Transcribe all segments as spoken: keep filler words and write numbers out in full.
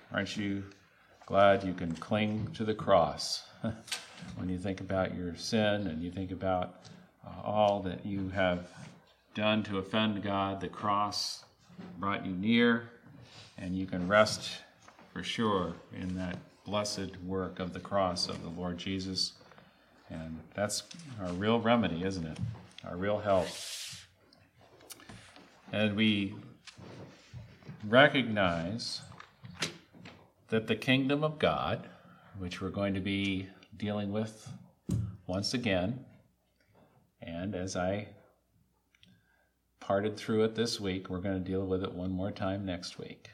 aren't you glad you can cling to the cross when you think about your sin and you think about uh, all that you have done to offend God? The cross brought you near, and you can rest for sure in that blessed work of the cross of the Lord Jesus. And that's our real remedy, isn't it? Our real help. And we recognize that the kingdom of God, which we're going to be dealing with once again, and as I parted through it this week, we're going to deal with it one more time next week.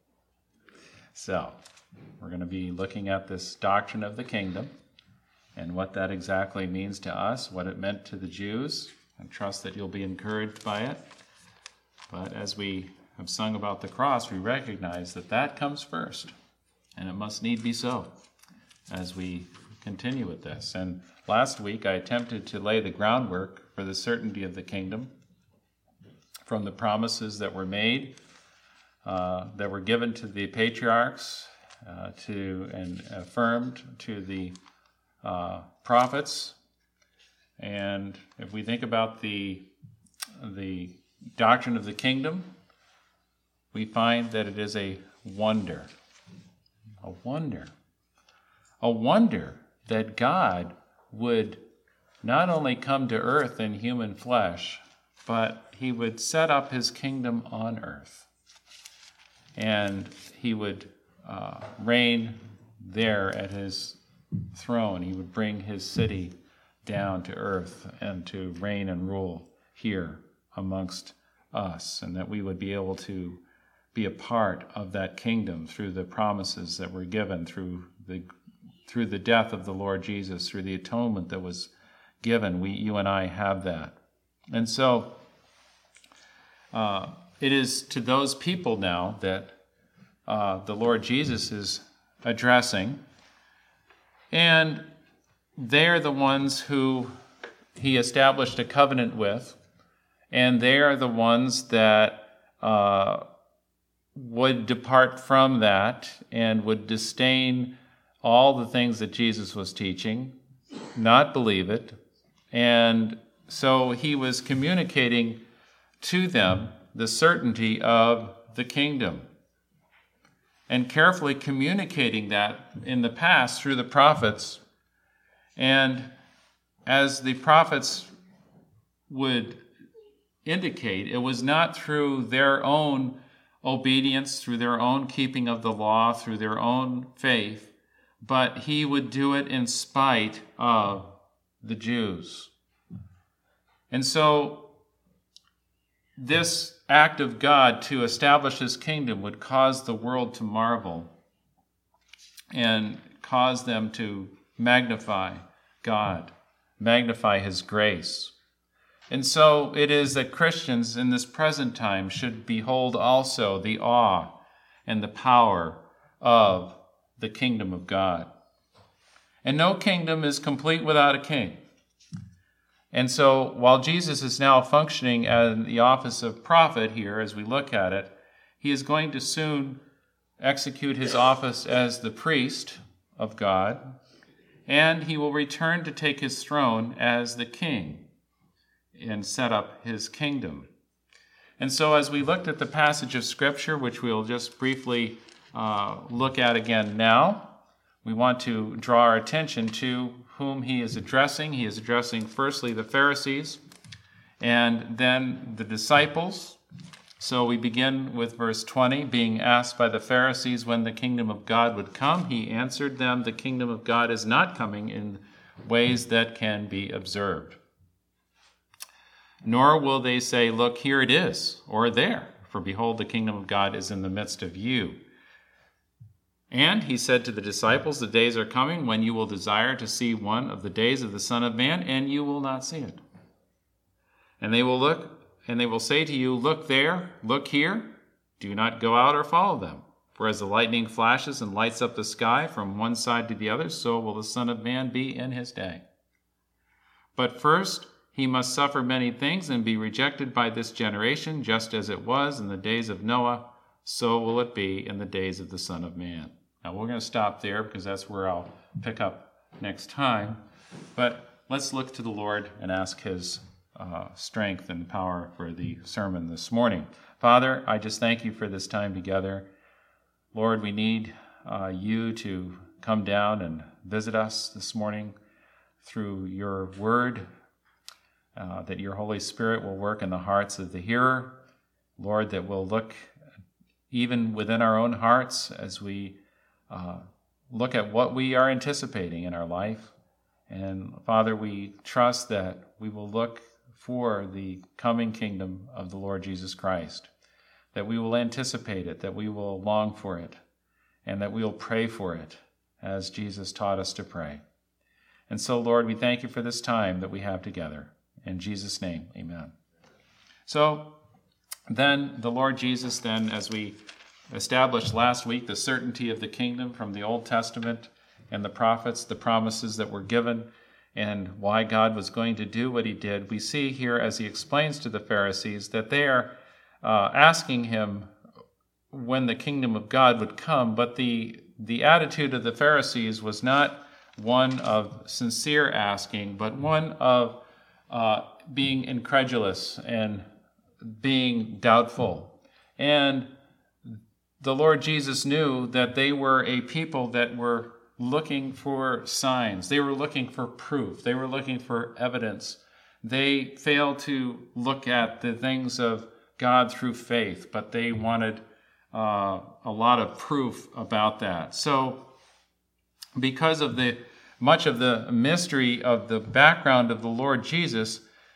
So, we're going to be looking at this doctrine of the kingdom and what that exactly means to us, what it meant to the Jews. I trust that you'll be encouraged by it. But as we have sung about the cross, we recognize that that comes first, and it must need be so as we continue with this. And last week I attempted to lay the groundwork for the certainty of the kingdom from the promises that were made, uh, that were given to the patriarchs, uh, to and affirmed to the uh, prophets. And if we think about the the doctrine of the kingdom, we find that it is a wonder. A wonder. A wonder that God would not only come to earth in human flesh, but he would set up his kingdom on earth. And he would uh, reign there at his throne. He would bring his city down to earth and to reign and rule here amongst us, and that we would be able to be a part of that kingdom through the promises that were given, through the through the death of the Lord Jesus, through the atonement that was given. We, you and I have that. And so uh, it is to those people now that uh, the Lord Jesus is addressing, and they're the ones who he established a covenant with, and they are the ones that uh, would depart from that and would disdain all the things that Jesus was teaching, not believe it. And so he was communicating to them the certainty of the kingdom, and carefully communicating that in the past through the prophets. And as the prophets would indicate, it was not through their own obedience, through their own keeping of the law, through their own faith, but he would do it in spite of the Jews. And so this act of God to establish his kingdom would cause the world to marvel and cause them to magnify God, magnify his grace. And so it is that Christians in this present time should behold also the awe and the power of the kingdom of God. And no kingdom is complete without a king. And so while Jesus is now functioning in the office of prophet here, as we look at it, he is going to soon execute his office as the priest of God, and he will return to take his throne as the king and set up his kingdom. And so as we looked at the passage of Scripture, which we'll just briefly uh, look at again now, we want to draw our attention to whom he is addressing. He is addressing firstly the Pharisees and then the disciples. So we begin with verse twenty, being asked by the Pharisees when the kingdom of God would come. He answered them, the kingdom of God is not coming in ways that can be observed. Nor will they say, look, here it is, or there, for behold, the kingdom of God is in the midst of you. And he said to the disciples, the days are coming when you will desire to see one of the days of the Son of Man, and you will not see it. And they will look, and they will say to you, look there, look here. Do not go out or follow them. For as the lightning flashes and lights up the sky from one side to the other, so will the Son of Man be in his day. But first he must suffer many things and be rejected by this generation, just as it was in the days of Noah so will it be in the days of the Son of Man. Now we're going to stop there because that's where I'll pick up next time. But let's look to the Lord and ask his uh, strength and power for the sermon this morning. Father, I just thank you for this time together. Lord, we need uh, you to come down and visit us this morning through your word, uh, that your Holy Spirit will work in the hearts of the hearer. Lord, that we'll look even within our own hearts as we uh, look at what we are anticipating in our life. And Father, we trust that we will look for the coming kingdom of the Lord Jesus Christ, that we will anticipate it, that we will long for it, and that we will pray for it as Jesus taught us to pray. And so, Lord, we thank you for this time that we have together. In Jesus' name, amen. So then the Lord Jesus, then, as we established last week, the certainty of the kingdom from the Old Testament and the prophets, the promises that were given, and why God was going to do what he did, we see here as he explains to the Pharisees that they are uh, asking him when the kingdom of God would come, but the, the attitude of the Pharisees was not one of sincere asking, but one of uh, being incredulous and being doubtful. And the Lord Jesus knew that they were a people that were looking for signs. They were looking for proof. They were looking for evidence. They failed to look at the things of God through faith, but they wanted uh, a lot of proof about that. So because of the much of the mystery of the background of the Lord Jesus,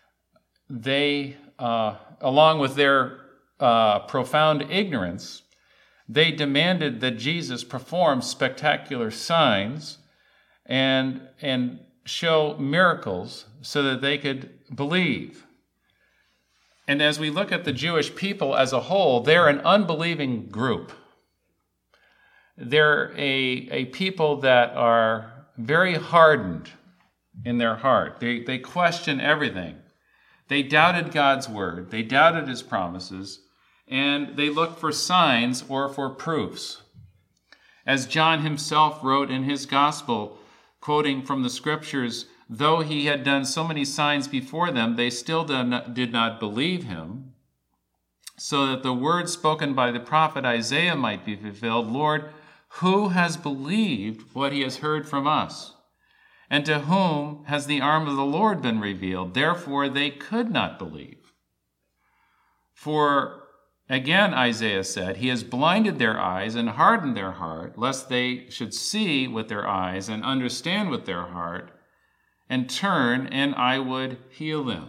they, uh, along with their uh, profound ignorance, they demanded that Jesus perform spectacular signs and, and show miracles so that they could believe. And as we look at the Jewish people as a whole, they're an unbelieving group. They're a, a people that are very hardened in their heart. They, they question everything. They doubted God's word. They doubted his promises. And they looked for signs or for proofs. As John himself wrote in his gospel, quoting from the scriptures, though he had done so many signs before them, they still did not believe him, so that the word spoken by the prophet Isaiah might be fulfilled, Lord, who has believed what he has heard from us? And to whom has the arm of the Lord been revealed? Therefore they could not believe. For again, Isaiah said, he has blinded their eyes and hardened their heart, lest they should see with their eyes and understand with their heart, and turn, and I would heal them.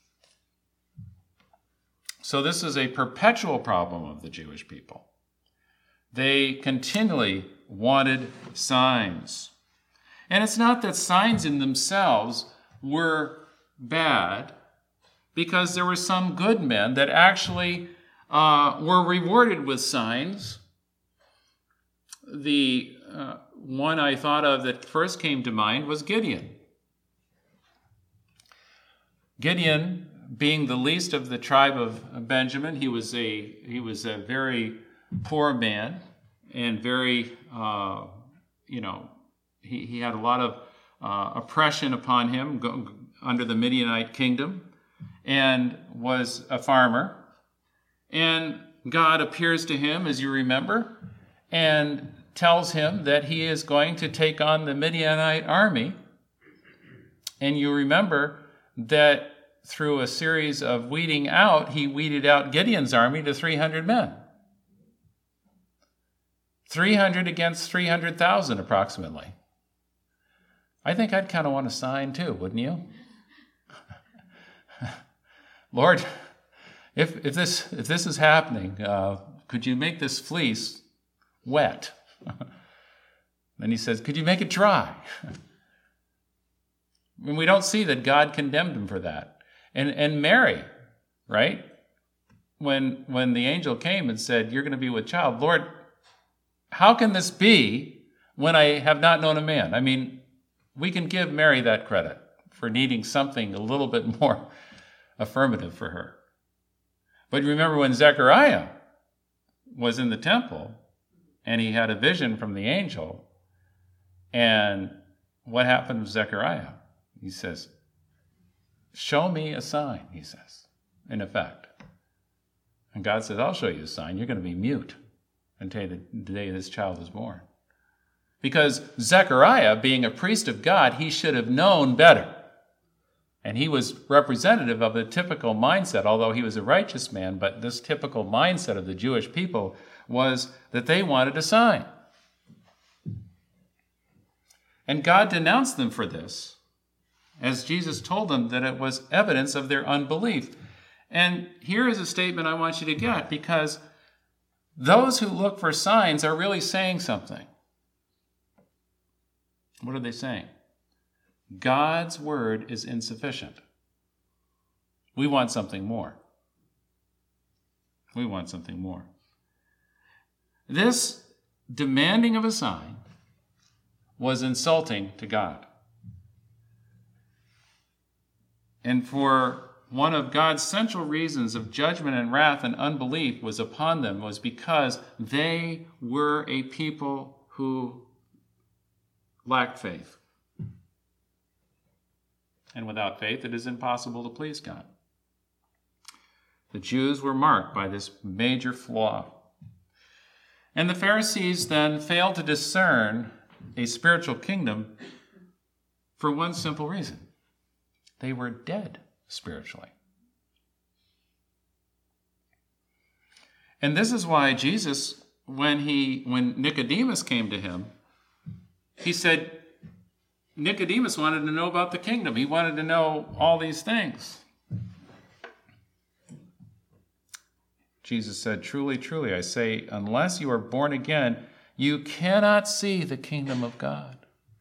So this is a perpetual problem of the Jewish people. They continually wanted signs. And it's not that signs in themselves were bad, because there were some good men that actually uh, were rewarded with signs. The uh, one I thought of that first came to mind was Gideon. Gideon, being the least of the tribe of Benjamin, he was a he was a very poor man and very, uh, you know, he, he had a lot of uh, oppression upon him go, under the Midianite kingdom, and was a farmer. And God appears to him, as you remember, and tells him that he is going to take on the Midianite army. And you remember that through a series of weeding out, he weeded out Gideon's army to three hundred men. three hundred against three hundred thousand approximately. I think I'd kind of want to sign too, wouldn't you? Lord, if if this if this is happening, uh, could you make this fleece wet? Then he says, could you make it dry? I mean, we don't see that God condemned him for that. And and Mary, right? When when the angel came and said, you're going to be with child, Lord, how can this be when I have not known a man? I mean, we can give Mary that credit for needing something a little bit more affirmative for her. But remember when Zechariah was in the temple and he had a vision from the angel. And what happened with Zechariah? He says, show me a sign, he says, in effect. And God says, I'll show you a sign. You're going to be mute until the day this child is born. Because Zechariah, being a priest of God, he should have known better. And he was representative of the typical mindset, although he was a righteous man, but this typical mindset of the Jewish people was that they wanted a sign. And God denounced them for this, as Jesus told them that it was evidence of their unbelief. And here is a statement I want you to get, because those who look for signs are really saying something. What are they saying? God's word is insufficient. We want something more. We want something more. This demanding of a sign was insulting to God. And for one of God's central reasons of judgment and wrath and unbelief was upon them was because they were a people who lacked faith. And without faith, it is impossible to please God. The Jews were marked by this major flaw. And the Pharisees then failed to discern a spiritual kingdom for one simple reason. They were dead spiritually. And this is why Jesus, when he when Nicodemus came to him, he said, Nicodemus wanted to know about the kingdom. He wanted to know all these things. Jesus said, truly, truly, I say, unless you are born again, you cannot see the kingdom of God.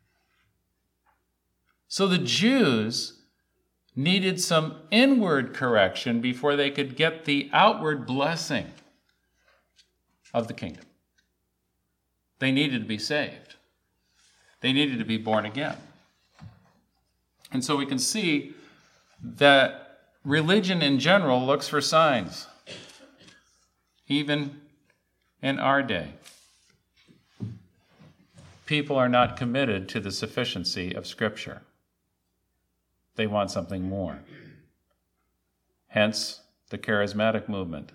So the Jews needed some inward correction before they could get the outward blessing of the kingdom. They needed to be saved. They needed to be born again. And so we can see that religion in general looks for signs, even in our day. People are not committed to the sufficiency of Scripture. They want something more. Hence, the charismatic movement.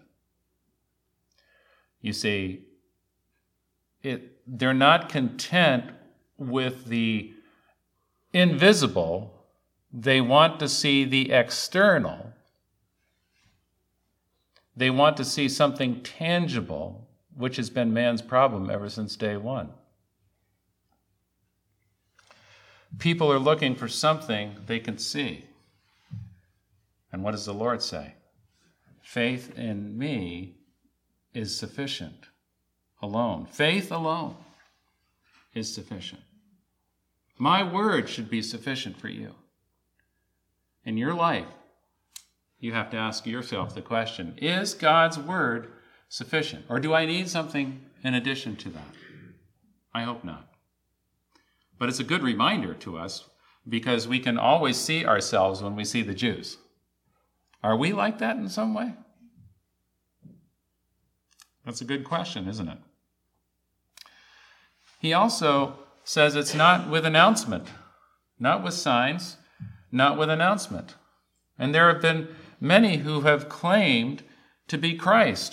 You see, it, they're not content with the invisible. They want to see the external. They want to see something tangible, which has been man's problem ever since day one. People are looking for something they can see. And what does the Lord say? Faith in me is sufficient alone. Faith alone is sufficient. My word should be sufficient for you. In your life, you have to ask yourself the question, is God's word sufficient? Or do I need something in addition to that? I hope not. But it's a good reminder to us because we can always see ourselves when we see the Jews. Are we like that in some way? That's a good question, isn't it? He also says it's not with announcement, not with signs, not with announcement. And there have been many who have claimed to be Christ.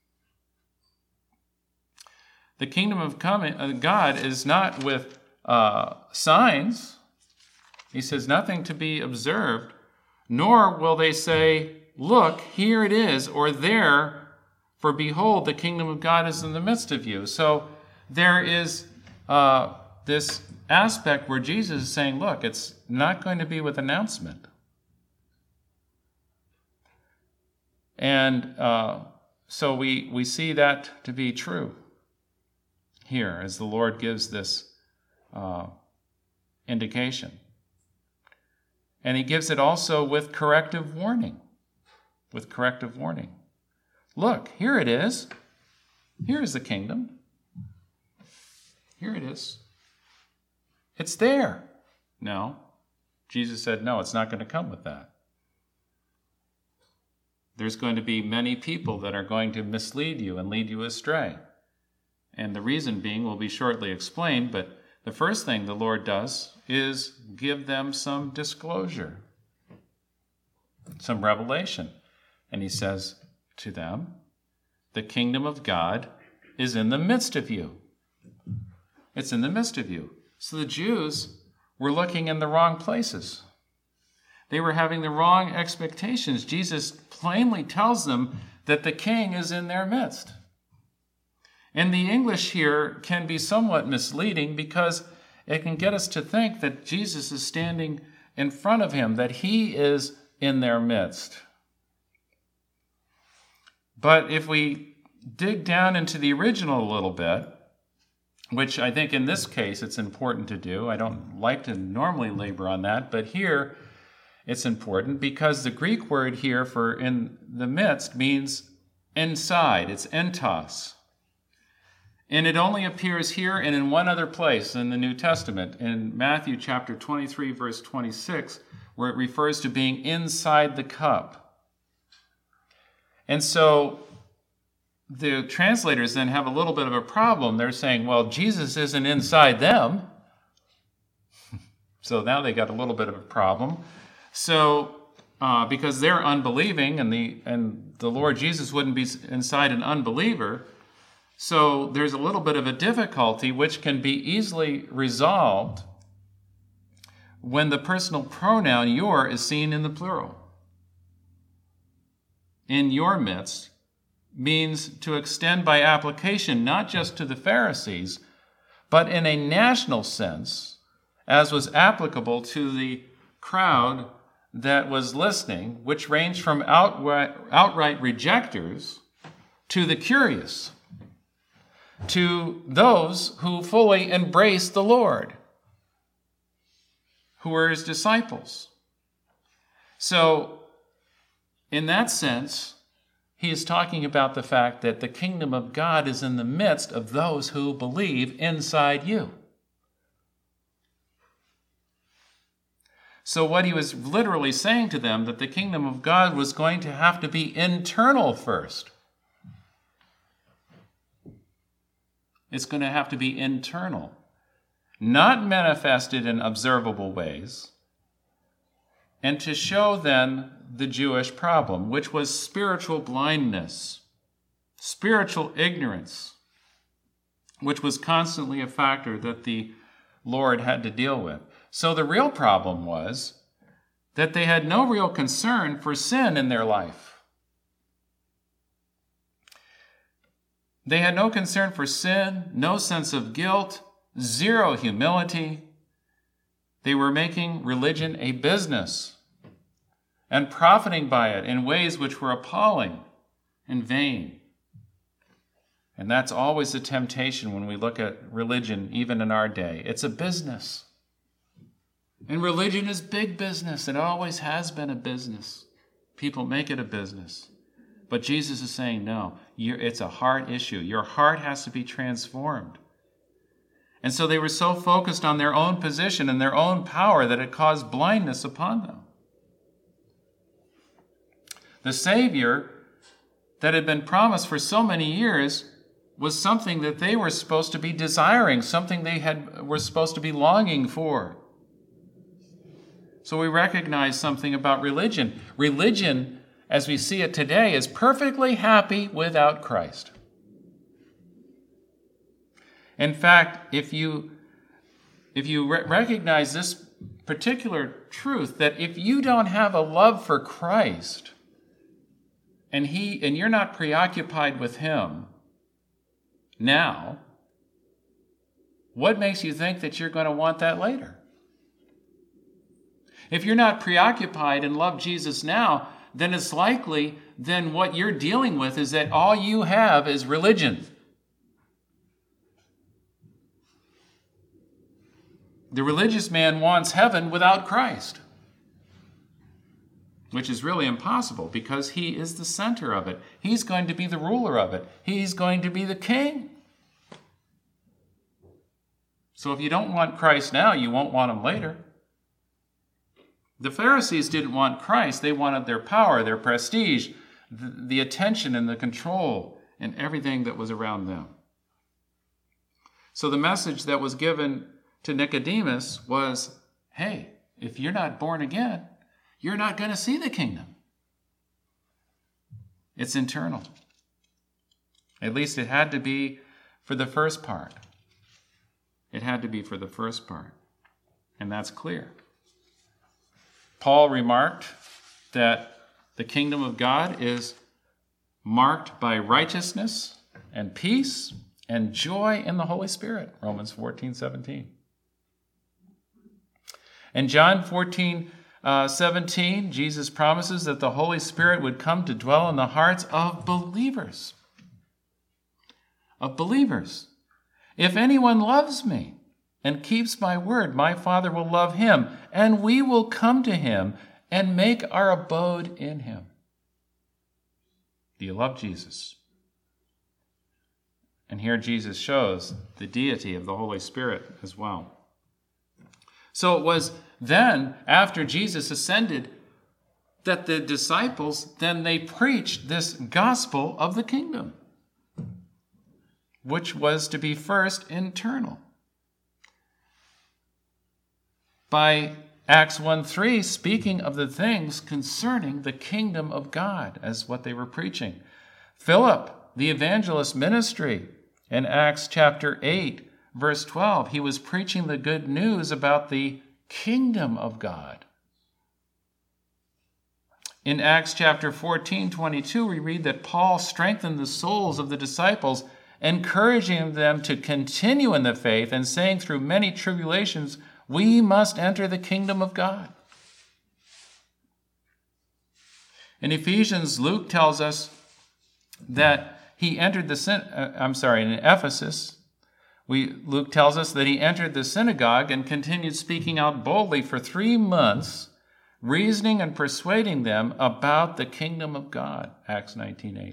The kingdom of God is not with uh, signs. He says nothing to be observed, nor will they say, look, here it is, or there, for behold, the kingdom of God is in the midst of you. So there is uh, this aspect where Jesus is saying, look, it's not going to be with announcement. And uh, so we, we see that to be true here as the Lord gives this uh, indication. And he gives it also with corrective warning. With corrective warning. Look, here it is. Here is the kingdom. Here it is. It's there. No. Jesus said, no, it's not going to come with that. there's going to be many people that are going to mislead you and lead you astray. And the reason being will be shortly explained, but the first thing the Lord does is give them some disclosure, some revelation. And he says to them, the kingdom of God is in the midst of you. It's in the midst of you. So the Jews were looking in the wrong places. They were having the wrong expectations. Jesus plainly tells them that the king is in their midst. And the English here can be somewhat misleading because it can get us to think that Jesus is standing in front of him, that he is in their midst. But if we dig down into the original a little bit, which I think in this case it's important to do, I don't like to normally labor on that, but here it's important because the Greek word here for in the midst means inside. It's entos. And it only appears here and in one other place in the New Testament, in Matthew chapter twenty-three, verse twenty-six, where it refers to being inside the cup. And so the translators then have a little bit of a problem. They're saying, well, Jesus isn't inside them. So now they got a little bit of a problem. So uh, because they're unbelieving and the and the Lord Jesus wouldn't be inside an unbeliever, so there's a little bit of a difficulty which can be easily resolved when the personal pronoun your is seen in the plural. In your midst means to extend by application not just to the Pharisees, but in a national sense, as was applicable to the crowd that was listening, which ranged from outright, outright rejectors to the curious, to those who fully embrace the Lord, who were his disciples. So, in that sense, he is talking about the fact that the kingdom of God is in the midst of those who believe inside you. So what he was literally saying to them, that the kingdom of God was going to have to be internal first. It's going to have to be internal, not manifested in observable ways, and to show then the Jewish problem, which was spiritual blindness, spiritual ignorance, which was constantly a factor that the Lord had to deal with. So the real problem was that they had no real concern for sin in their life. They had no concern for sin, no sense of guilt, zero humility. They were making religion a business and profiting by it in ways which were appalling and vain. And that's always a temptation when we look at religion, even in our day. It's a business. And religion is big business. It always has been a business. People make it a business. But Jesus is saying, no, you're, it's a heart issue. Your heart has to be transformed. And so they were so focused on their own position and their own power that it caused blindness upon them. The Savior that had been promised for so many years was something that they were supposed to be desiring, something they had were supposed to be longing for. So we recognize something about religion. Religion, as we see it today, is perfectly happy without Christ. In fact, if you, if you re- recognize this particular truth, that if you don't have a love for Christ, and he and you're not preoccupied with him now, what makes you think that you're going to want that later? If you're not preoccupied and love Jesus now, then it's likely then what you're dealing with is that all you have is religion. The religious man wants heaven without Christ, which is really impossible because he is the center of it. He's going to be the ruler of it. He's going to be the king. So if you don't want Christ now, you won't want him later. The Pharisees didn't want Christ. They wanted their power, their prestige, the, the attention and the control and everything that was around them. So the message that was given to Nicodemus was, hey, if you're not born again, you're not going to see the kingdom. It's internal. At least it had to be for the first part. It had to be for the first part. And that's clear. Paul remarked that the kingdom of God is marked by righteousness and peace and joy in the Holy Spirit. Romans fourteen seventeen. In John fourteen seventeen, Jesus promises that the Holy Spirit would come to dwell in the hearts of believers. Of believers. If anyone loves me and keeps my word, my Father will love him, and we will come to him and make our abode in him. Do you love Jesus? And here Jesus shows the deity of the Holy Spirit as well. So it was then, after Jesus ascended, that the disciples, then they preached this gospel of the kingdom, which was to be first internal. By Acts one three, speaking of the things concerning the kingdom of God as what they were preaching. Philip, the evangelist ministry, in Acts chapter eight, verse twelve, he was preaching the good news about the kingdom of God. In Acts chapter fourteen, twenty-two, we read that Paul strengthened the souls of the disciples, encouraging them to continue in the faith and saying through many tribulations, we must enter the kingdom of God. In Ephesians, Luke tells us that he entered the, uh, I'm sorry, in Ephesus, we, Luke tells us that he entered the synagogue and continued speaking out boldly for three months, reasoning and persuading them about the kingdom of God, Acts nineteen eight.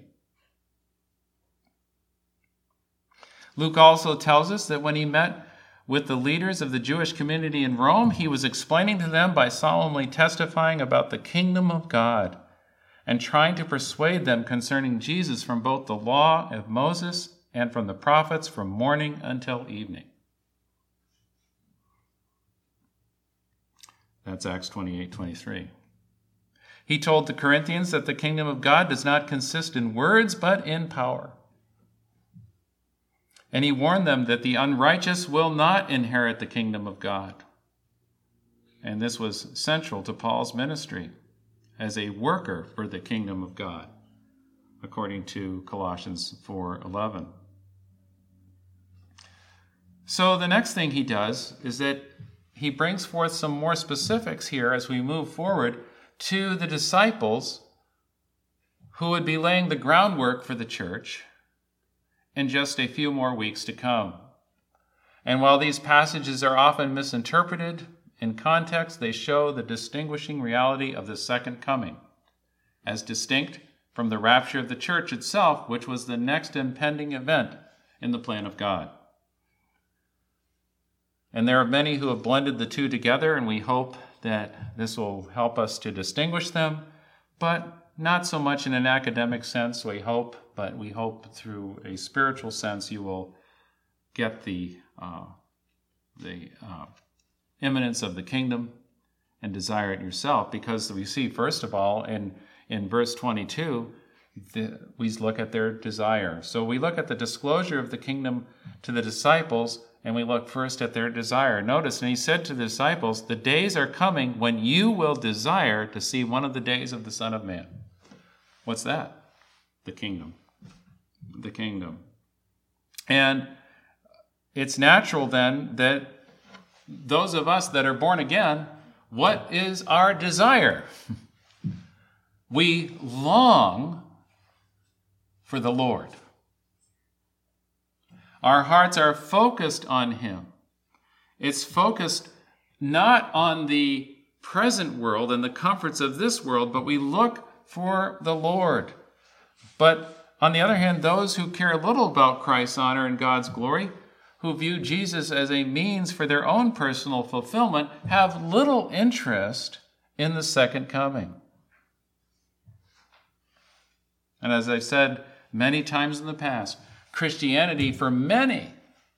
Luke also tells us that when he met with the leaders of the Jewish community in Rome, he was explaining to them by solemnly testifying about the kingdom of God and trying to persuade them concerning Jesus from both the law of Moses and from the prophets from morning until evening. That's Acts twenty-eight twenty-three. He told the Corinthians that the kingdom of God does not consist in words, but in power. And he warned them that the unrighteous will not inherit the kingdom of God. And this was central to Paul's ministry as a worker for the kingdom of God, according to Colossians four eleven. So the next thing he does is that he brings forth some more specifics here as we move forward to the disciples who would be laying the groundwork for the church in just a few more weeks to come. And while these passages are often misinterpreted, in context they show the distinguishing reality of the second coming, as distinct from the rapture of the church itself, which was the next impending event in the plan of God. And there are many who have blended the two together, and we hope that this will help us to distinguish them, but not so much in an academic sense, we hope, but we hope through a spiritual sense you will get the uh, the uh, imminence of the kingdom and desire it yourself, because we see, first of all, in, in verse twenty-two, the, we look at their desire. So we look at the disclosure of the kingdom to the disciples, and we look first at their desire. Notice, and he said to the disciples, the days are coming when you will desire to see one of the days of the Son of Man. What's that? The kingdom. The kingdom. And it's natural then that those of us that are born again, what is our desire? We long for the Lord. Our hearts are focused on him. It's focused not on the present world and the comforts of this world, but we look for the Lord. But on the other hand, those who care little about Christ's honor and God's glory, who view Jesus as a means for their own personal fulfillment, have little interest in the second coming. And as I've said many times in the past, Christianity for many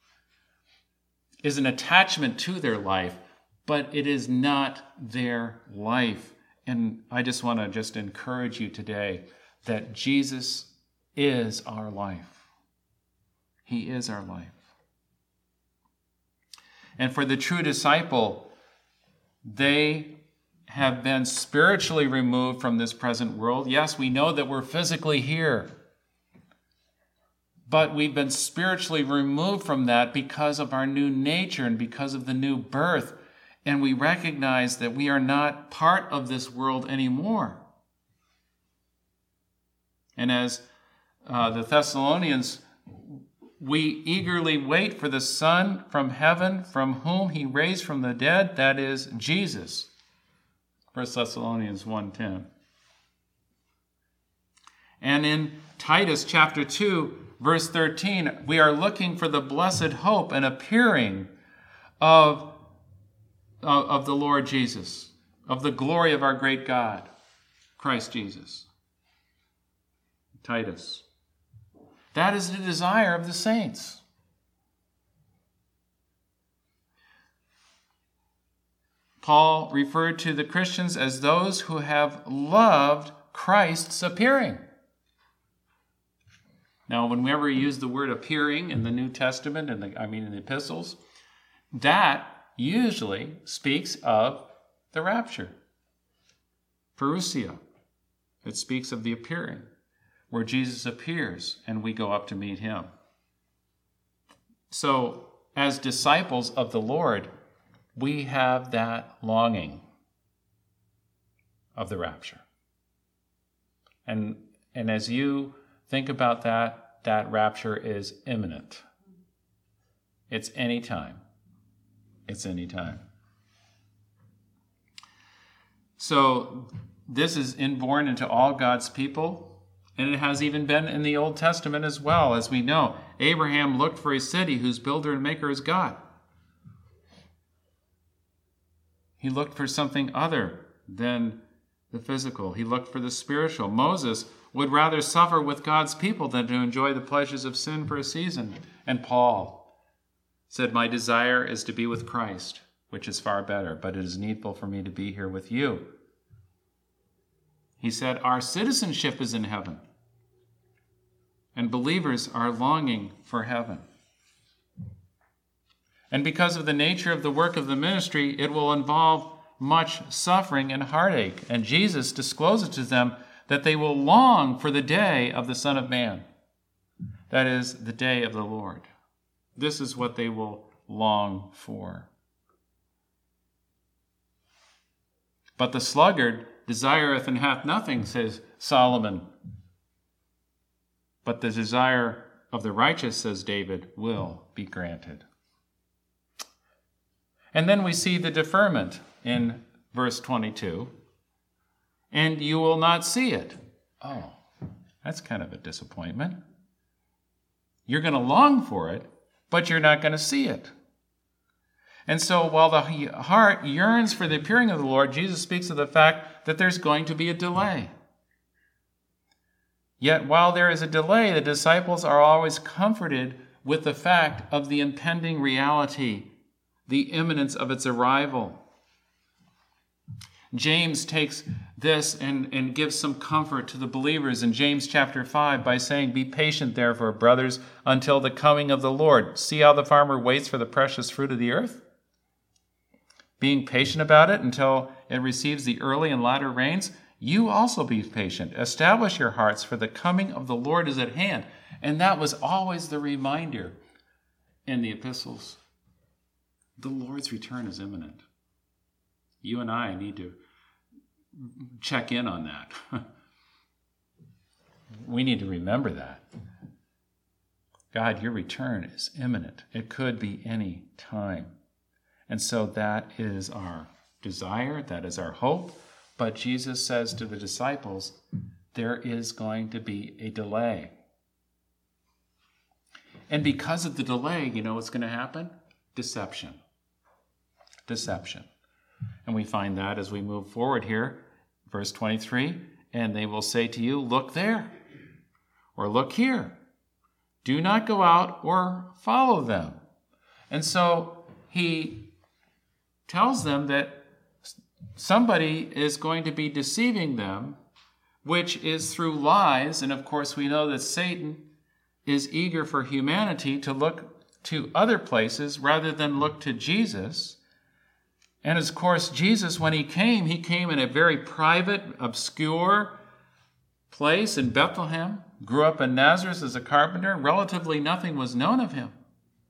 is an attachment to their life, but it is not their life. And I just want to just encourage you today that Jesus is our life. He is our life. And for the true disciple, they have been spiritually removed from this present world. Yes, we know that we're physically here, but we've been spiritually removed from that because of our new nature and because of the new birth. And we recognize that we are not part of this world anymore. And as uh, the Thessalonians, we eagerly wait for the Son from heaven, from whom he raised from the dead, that is, Jesus. First Thessalonians one ten. And in Titus chapter two, verse thirteen, we are looking for the blessed hope and appearing of, of, of the Lord Jesus, of the glory of our great God, Christ Jesus. Titus. That is the desire of the saints. Paul referred to the Christians as those who have loved Christ's appearing. Now, whenever we use the word appearing in the New Testament, and I mean in the epistles, that usually speaks of the rapture. Parousia. It speaks of the appearing, where Jesus appears and we go up to meet him. So, as disciples of the Lord, we have that longing of the rapture. And, and as you think about that, that rapture is imminent. It's any time. It's any time. So this is inborn into all God's people, and it has even been in the Old Testament as well, as we know. Abraham looked for a city whose builder and maker is God. He looked for something other than the physical. He looked for the spiritual. Moses would rather suffer with God's people than to enjoy the pleasures of sin for a season. And Paul said, "My desire is to be with Christ, which is far better, but it is needful for me to be here with you." He said, our citizenship is in heaven, and believers are longing for heaven. And because of the nature of the work of the ministry, it will involve much suffering and heartache. And Jesus discloses to them that they will long for the day of the Son of Man. That is, the day of the Lord. This is what they will long for. But the sluggard desireth and hath nothing, says Solomon. But the desire of the righteous, says David, will be granted. And then we see the deferment in verse twenty-two. And you will not see it. Oh, that's kind of a disappointment. You're going to long for it, but you're not going to see it. And so while the heart yearns for the appearing of the Lord, Jesus speaks of the fact that there's going to be a delay. Yet while there is a delay, the disciples are always comforted with the fact of the impending reality, the imminence of its arrival. James takes this and, and gives some comfort to the believers in James chapter five by saying, "Be patient, therefore, brothers, until the coming of the Lord. See how the farmer waits for the precious fruit of the earth? Being patient about it until it receives the early and latter rains, you also be patient. Establish your hearts, for the coming of the Lord is at hand." And that was always the reminder in the epistles. The Lord's return is imminent. You and I need to check in on that. We need to remember that. God, your return is imminent. It could be any time. And so that is our desire, that is our hope. But Jesus says to the disciples, there is going to be a delay. And because of the delay, you know what's going to happen? Deception. Deception. And we find that as we move forward here, verse twenty-three, and they will say to you, "Look there." or look here. Do not go out or follow them. And so he tells them that somebody is going to be deceiving them, which is through lies. And of course, we know that Satan is eager for humanity to look to other places rather than look to Jesus. And of course, Jesus, when he came, he came in a very private, obscure place in Bethlehem, grew up in Nazareth as a carpenter. Relatively nothing was known of him.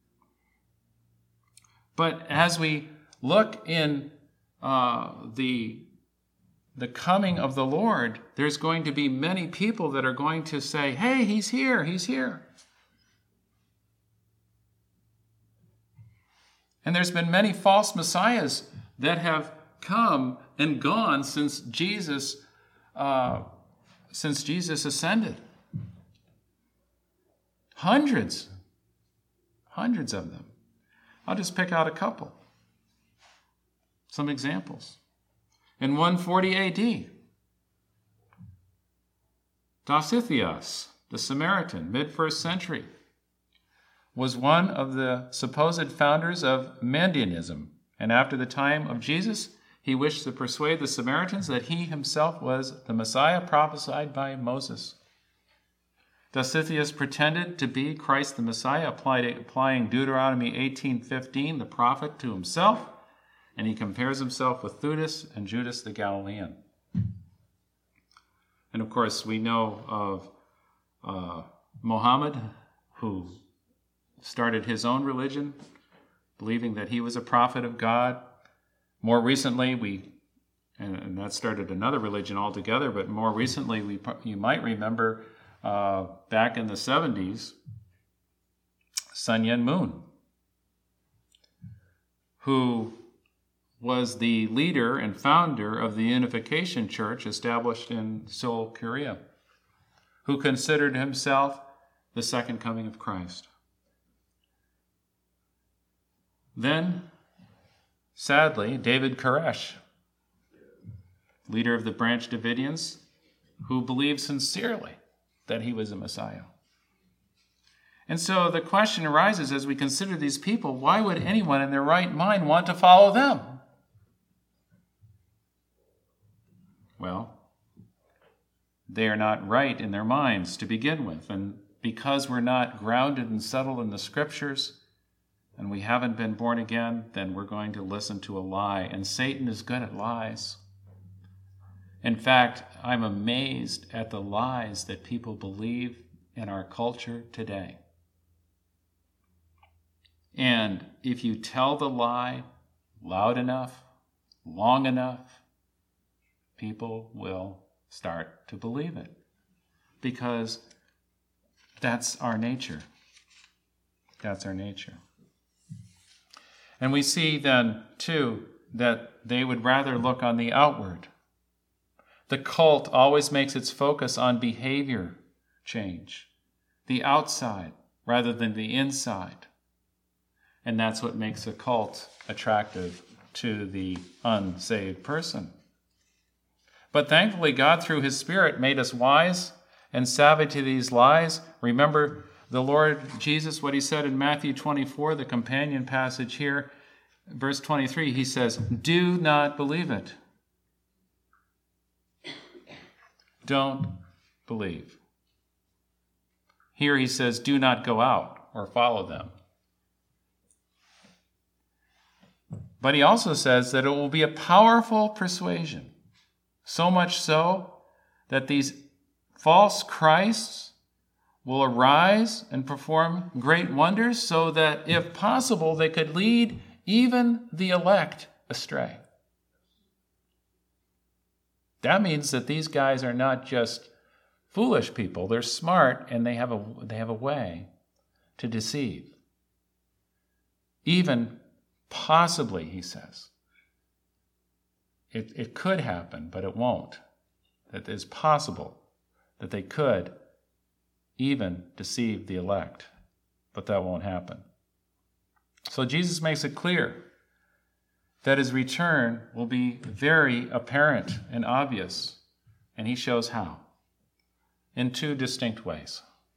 But as we look in uh, the, the coming of the Lord, there's going to be many people that are going to say, hey, he's here, he's here. And there's been many false messiahs that have come and gone since Jesus, uh, since Jesus ascended. Hundreds, hundreds of them. I'll just pick out a couple. Some examples. In one forty A D, Dositheus, the Samaritan, mid-first century, was one of the supposed founders of Mandeanism. And after the time of Jesus, he wished to persuade the Samaritans that he himself was the Messiah prophesied by Moses. Dositheus pretended to be Christ the Messiah, applying Deuteronomy eighteen fifteen, the prophet, to himself, and he compares himself with Theudas and Judas the Galilean. And of course, we know of uh, Muhammad, who started his own religion, believing that he was a prophet of God. More recently, we, and, and that started another religion altogether, but more recently, we you might remember uh, back in the seventies, Sun Yat Moon, who was the leader and founder of the Unification Church established in Seoul, Korea, who considered himself the second coming of Christ. Then, sadly, David Koresh, leader of the Branch Davidians, who believed sincerely that he was a Messiah. And so the question arises as we consider these people, why would anyone in their right mind want to follow them? Well, they are not right in their minds to begin with. And because we're not grounded and settled in the Scriptures, and we haven't been born again, then we're going to listen to a lie. And Satan is good at lies. In fact, I'm amazed at the lies that people believe in our culture today. And if you tell the lie loud enough, long enough, people will start to believe it. Because that's our nature. That's our nature. And we see then, too, that they would rather look on the outward. The cult always makes its focus on behavior change, the outside rather than the inside. And that's what makes a cult attractive to the unsaved person. But thankfully, God, through his Spirit, made us wise and savvy to these lies. Remember the Lord Jesus, what he said in Matthew twenty-four, the companion passage here, verse twenty-three, he says, do not believe it. Don't believe. Here he says, do not go out or follow them. But he also says that it will be a powerful persuasion, so much so that these false Christs will arise and perform great wonders so that, if possible, they could lead even the elect astray. That means that these guys are not just foolish people. They're smart, and they have a, they have a way to deceive. Even possibly, he says. It, it could happen, but it won't. That it is possible that they could even deceive the elect, but that won't happen. So Jesus makes it clear that his return will be very apparent and obvious, and he shows how, in two distinct ways.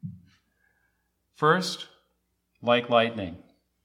First, like lightning.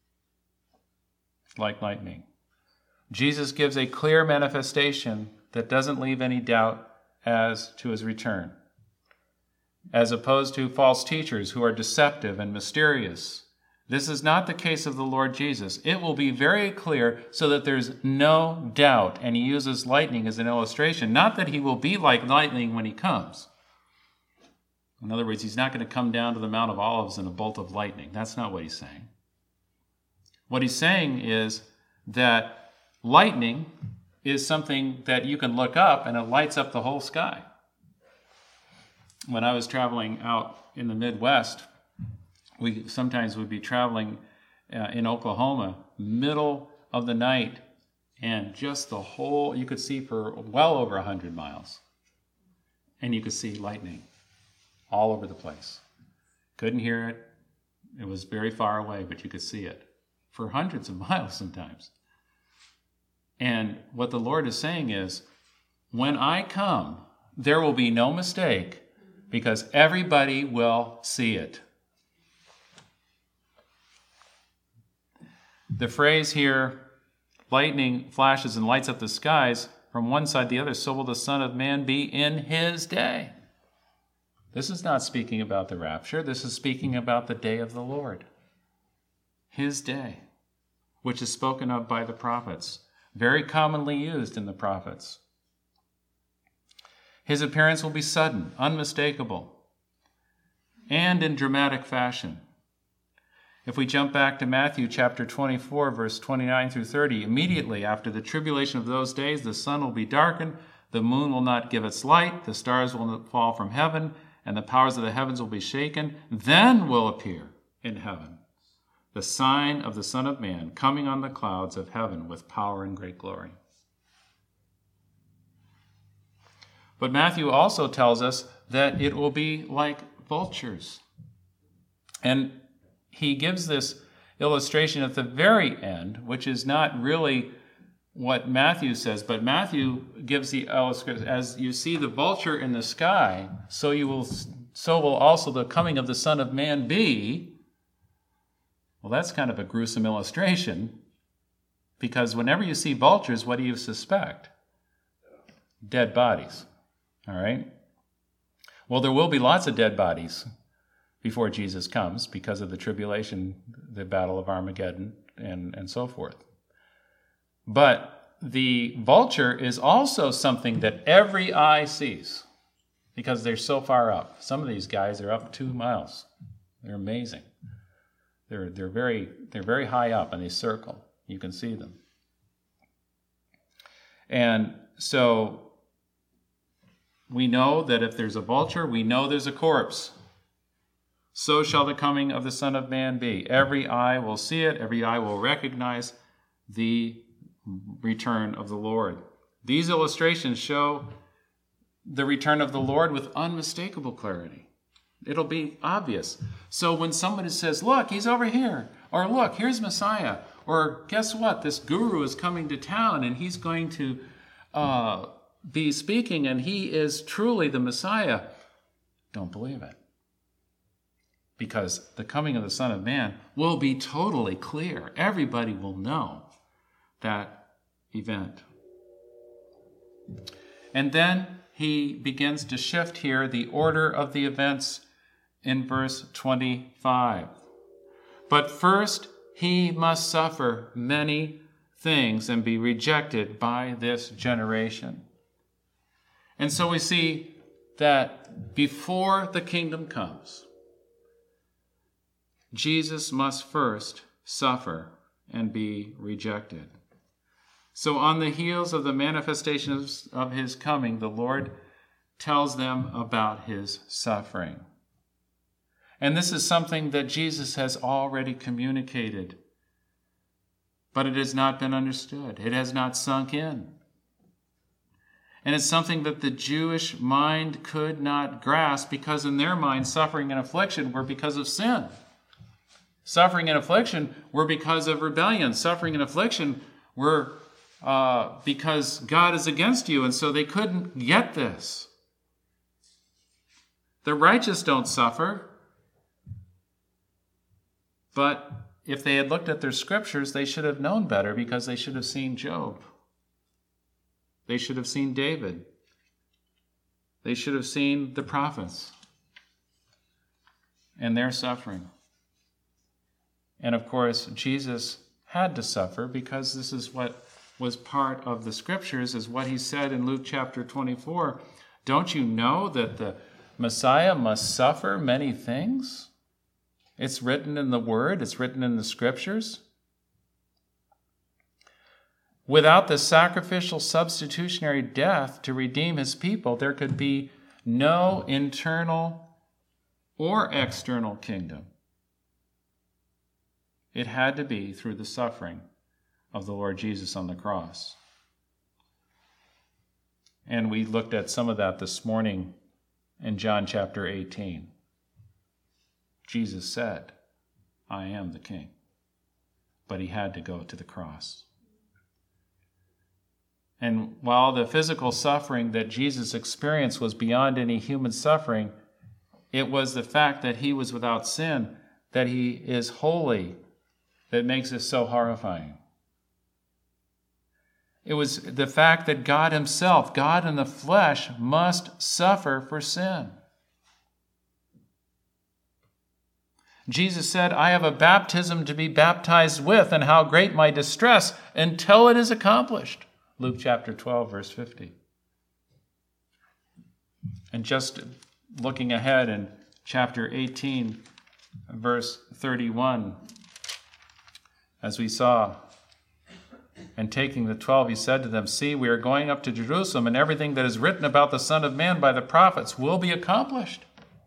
Like lightning. Jesus gives a clear manifestation that doesn't leave any doubt as to his return, as opposed to false teachers who are deceptive and mysterious. This is not the case of the Lord Jesus. It will be very clear so that there's no doubt, and he uses lightning as an illustration. Not that he will be like lightning when he comes. In other words, he's not going to come down to the Mount of Olives in a bolt of lightning. That's not what he's saying. What he's saying is that lightning is something that you can look up and it lights up the whole sky. When I was traveling out in the Midwest, we sometimes would be traveling uh, in Oklahoma, middle of the night, and just the whole, you could see for well over one hundred miles. And you could see lightning all over the place. Couldn't hear it. It was very far away, but you could see it for hundreds of miles sometimes. And what the Lord is saying is, when I come, there will be no mistake, because everybody will see it. The phrase here, lightning flashes and lights up the skies from one side to the other, so will the Son of Man be in his day. This is not speaking about the rapture. This is speaking about the day of the Lord. His day, which is spoken of by the prophets, very commonly used in the prophets. His appearance will be sudden, unmistakable, and in dramatic fashion. If we jump back to Matthew chapter twenty-four, verse twenty-nine through thirty, immediately after the tribulation of those days, the sun will be darkened, the moon will not give its light, the stars will not fall from heaven, and the powers of the heavens will be shaken. Then will appear in heaven the sign of the Son of Man, coming on the clouds of heaven with power and great glory. But Matthew also tells us that it will be like vultures. And he gives this illustration at the very end, which is not really what Matthew says, but Matthew gives the illustration, as you see the vulture in the sky, so you will, so will also the coming of the Son of Man be. Well, that's kind of a gruesome illustration, because whenever you see vultures, what do you suspect? Dead bodies, all right? Well, there will be lots of dead bodies before Jesus comes because of the tribulation, the battle of Armageddon, and, and so forth. But the vulture is also something that every eye sees because they're so far up. Some of these guys are up two miles. They're amazing. They're, they're, very, they're very high up and they circle. You can see them. And so we know that if there's a vulture, we know there's a corpse. So shall the coming of the Son of Man be. Every eye will see it. Every eye will recognize the return of the Lord. These illustrations show the return of the Lord with unmistakable clarity. It'll be obvious. So when somebody says, look, he's over here, or look, here's Messiah, or guess what, this guru is coming to town and he's going to uh, be speaking and he is truly the Messiah, don't believe it. Because the coming of the Son of Man will be totally clear. Everybody will know that event. And then he begins to shift here the order of the events in verse twenty-five. But first he must suffer many things and be rejected by this generation. And so we see that before the kingdom comes, Jesus must first suffer and be rejected. So on the heels of the manifestations of his coming, the Lord tells them about his suffering. And this is something that Jesus has already communicated, but it has not been understood. It has not sunk in. And it's something that the Jewish mind could not grasp because in their mind, suffering and affliction were because of sin. Suffering and affliction were because of rebellion. Suffering and affliction were uh, because God is against you, and so they couldn't get this. The righteous don't suffer. But if they had looked at their scriptures, they should have known better, because they should have seen Job. They should have seen David. They should have seen the prophets and their suffering. And of course, Jesus had to suffer, because this is what was part of the scriptures, is what he said in Luke chapter twenty-four. Don't you know that the Messiah must suffer many things? It's written in the Word, it's written in the scriptures. Without the sacrificial substitutionary death to redeem his people, there could be no internal or external kingdom. It had to be through the suffering of the Lord Jesus on the cross. And we looked at some of that this morning in John chapter eighteen. Jesus said, I am the King. But he had to go to the cross. And while the physical suffering that Jesus experienced was beyond any human suffering, it was the fact that he was without sin, that he is holy, that makes it so horrifying. It was the fact that God himself, God in the flesh, must suffer for sin. Jesus said, I have a baptism to be baptized with, and how great my distress until it is accomplished. Luke chapter twelve, verse fifty. And just looking ahead in chapter eighteen, verse thirty-one, as we saw, and taking the twelve, he said to them, see, we are going up to Jerusalem, and everything that is written about the Son of Man by the prophets will be accomplished.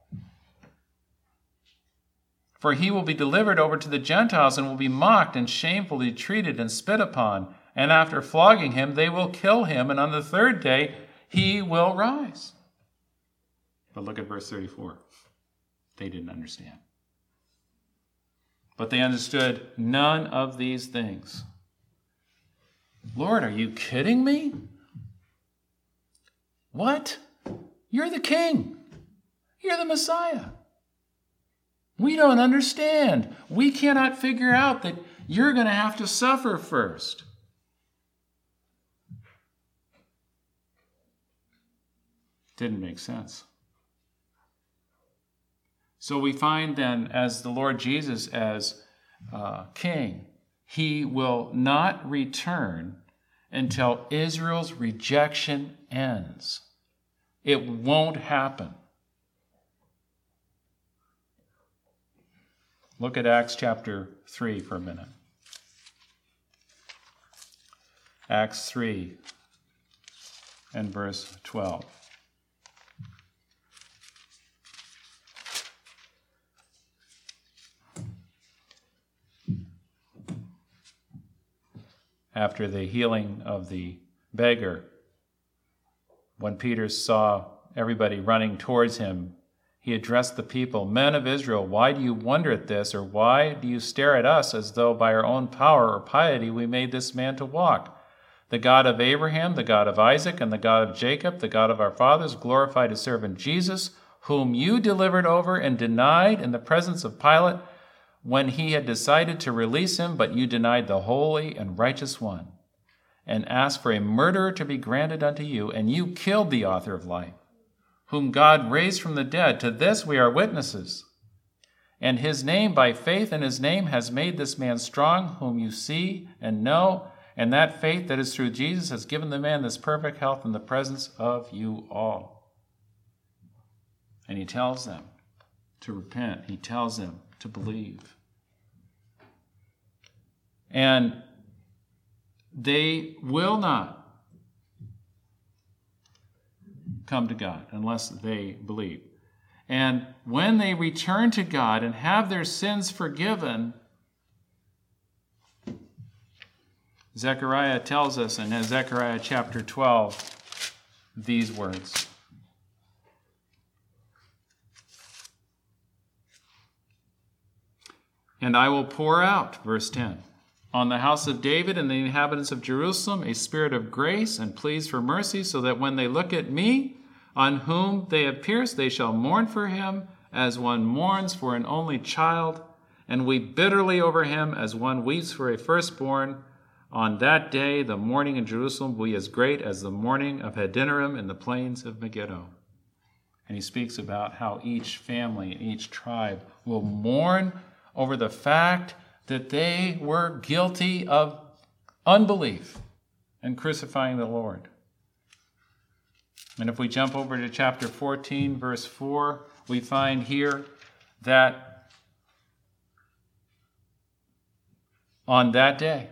For he will be delivered over to the Gentiles, and will be mocked and shamefully treated and spit upon. And after flogging him, they will kill him, and on the third day he will rise. But look at verse thirty-four. They didn't understand. But they understood none of these things. Lord, are you kidding me? What? You're the King. You're the Messiah. We don't understand. We cannot figure out that you're going to have to suffer first. Didn't make sense. So we find then, as the Lord Jesus as uh, King, he will not return until Israel's rejection ends. It won't happen. Look at Acts chapter three for a minute. Acts three and verse twelve. After the healing of the beggar, when Peter saw everybody running towards him, he addressed the people, men of Israel, why do you wonder at this, or why do you stare at us as though by our own power or piety we made this man to walk? The God of Abraham, the God of Isaac, and the God of Jacob, the God of our fathers, glorified his servant Jesus, whom you delivered over and denied in the presence of Pilate, when he had decided to release him, but you denied the holy and righteous one, and asked for a murderer to be granted unto you, and you killed the author of life, whom God raised from the dead. To this we are witnesses. And his name, by faith in his name, has made this man strong, whom you see and know, and that faith that is through Jesus has given the man this perfect health in the presence of you all. And he tells them to repent. He tells them to believe. And they will not come to God unless they believe. And when they return to God and have their sins forgiven, Zechariah tells us in Zechariah chapter twelve these words. And I will pour out, verse ten, on the house of David and the inhabitants of Jerusalem a spirit of grace and pleas for mercy, so that when they look at me, on whom they have pierced, they shall mourn for him as one mourns for an only child, and weep bitterly over him as one weeps for a firstborn. On that day, the mourning in Jerusalem will be as great as the mourning of Hadinarim in the plains of Megiddo. And he speaks about how each family and each tribe will mourn over the fact that they were guilty of unbelief and crucifying the Lord. And if we jump over to chapter fourteen, verse four, we find here that on that day,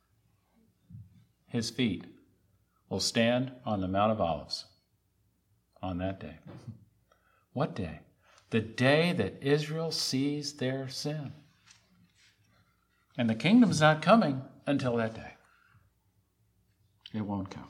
his feet will stand on the Mount of Olives. On that day. What day? The day that Israel sees their sin. And the kingdom's not coming until that day. It won't come.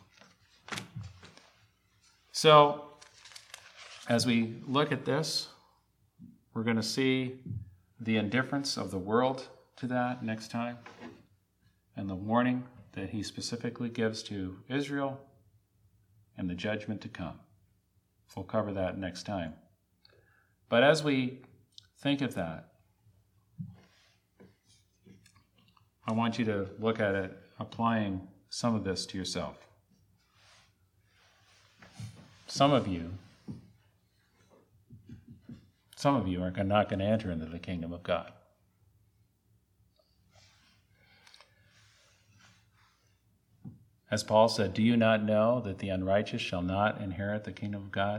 So, as we look at this, we're going to see the indifference of the world to that next time, and the warning that he specifically gives to Israel, and the judgment to come. We'll cover that next time. But as we think of that, I want you to look at it, applying some of this to yourself. Some of you, some of you are not going to enter into the kingdom of God. As Paul said, do you not know that the unrighteous shall not inherit the kingdom of God?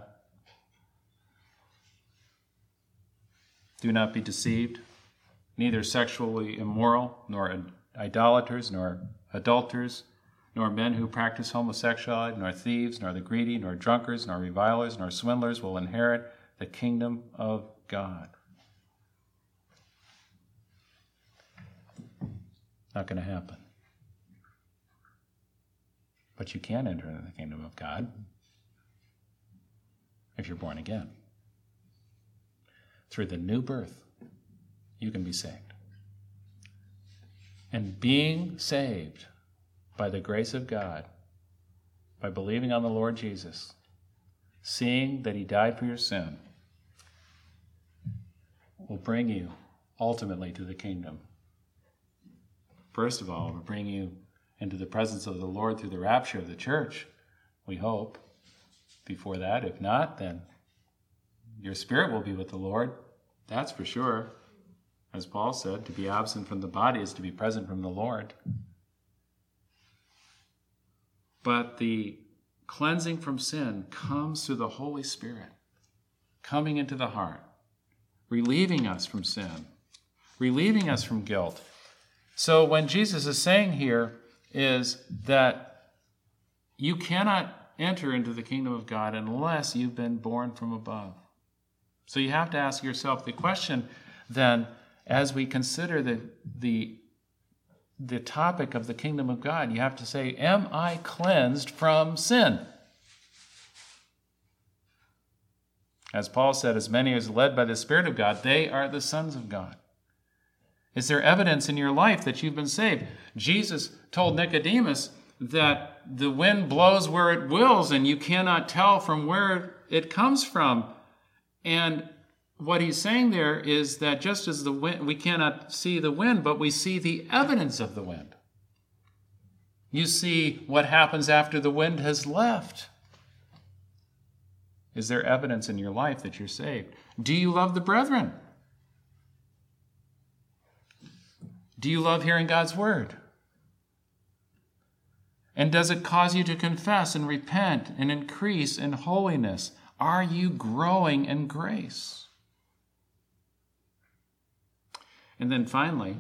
Do not be deceived. Neither sexually immoral, nor idolaters, nor adulterers, nor men who practice homosexuality, nor thieves, nor the greedy, nor drunkards, nor revilers, nor swindlers will inherit the kingdom of God. Not going to happen. But you can enter into the kingdom of God if you're born again. Through the new birth, you can be saved. And being saved by the grace of God, by believing on the Lord Jesus, seeing that he died for your sin, will bring you ultimately to the kingdom. First of all, it will bring you into the presence of the Lord through the rapture of the church, we hope. Before that, if not, then your spirit will be with the Lord. That's for sure. As Paul said, to be absent from the body is to be present from the Lord. But the cleansing from sin comes through the Holy Spirit, coming into the heart, relieving us from sin, relieving us from guilt. So when Jesus is saying here is that you cannot enter into the kingdom of God unless you've been born from above. So you have to ask yourself the question then, as we consider the, the, the topic of the kingdom of God, you have to say, am I cleansed from sin? As Paul said, as many as are led by the Spirit of God, they are the sons of God. Is there evidence in your life that you've been saved? Jesus told Nicodemus that the wind blows where it wills and you cannot tell from where it comes from. And what he's saying there is that just as the wind, we cannot see the wind, but we see the evidence of the wind. You see what happens after the wind has left. Is there evidence in your life that you're saved? Do you love the brethren? Do you love hearing God's word? And does it cause you to confess and repent and increase in holiness? Are you growing in grace? And then finally,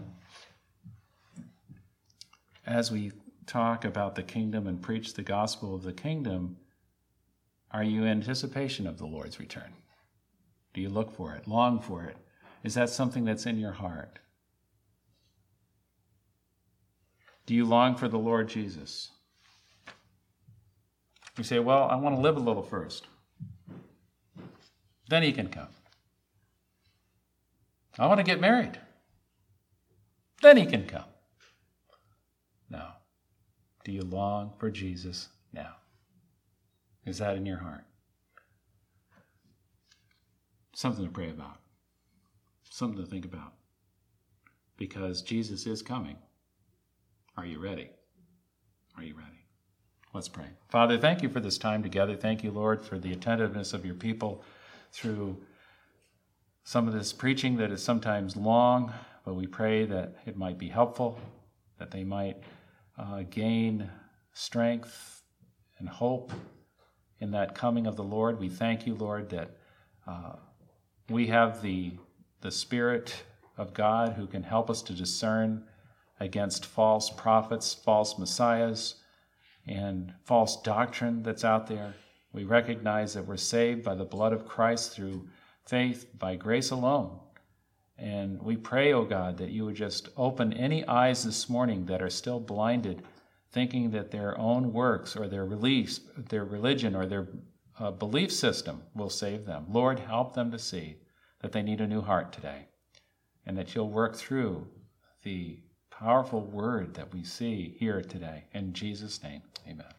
as we talk about the kingdom and preach the gospel of the kingdom, are you in anticipation of the Lord's return? Do you look for it, long for it? Is that something that's in your heart? Do you long for the Lord Jesus? You say, well, I want to live a little first. Then he can come. I want to get married. Then he can come. No. Do you long for Jesus now? Is that in your heart? Something to pray about. Something to think about. because Jesus is coming. Are you ready? Are you ready? Let's pray. Father, thank you for this time together. Thank you, Lord, for the attentiveness of your people through some of this preaching that is sometimes long, but we pray that it might be helpful, that they might uh, gain strength and hope in that coming of the Lord. We thank you, Lord, that uh, we have the, the Spirit of God who can help us to discern against false prophets, false messiahs, and false doctrine that's out there. We recognize that we're saved by the blood of Christ through faith, by grace alone. And we pray, oh God, that you would just open any eyes this morning that are still blinded, thinking that their own works or their beliefs, their religion or their uh, belief system will save them. Lord, help them to see that they need a new heart today, and that you'll work through the powerful word that we see here today. In Jesus' name, amen.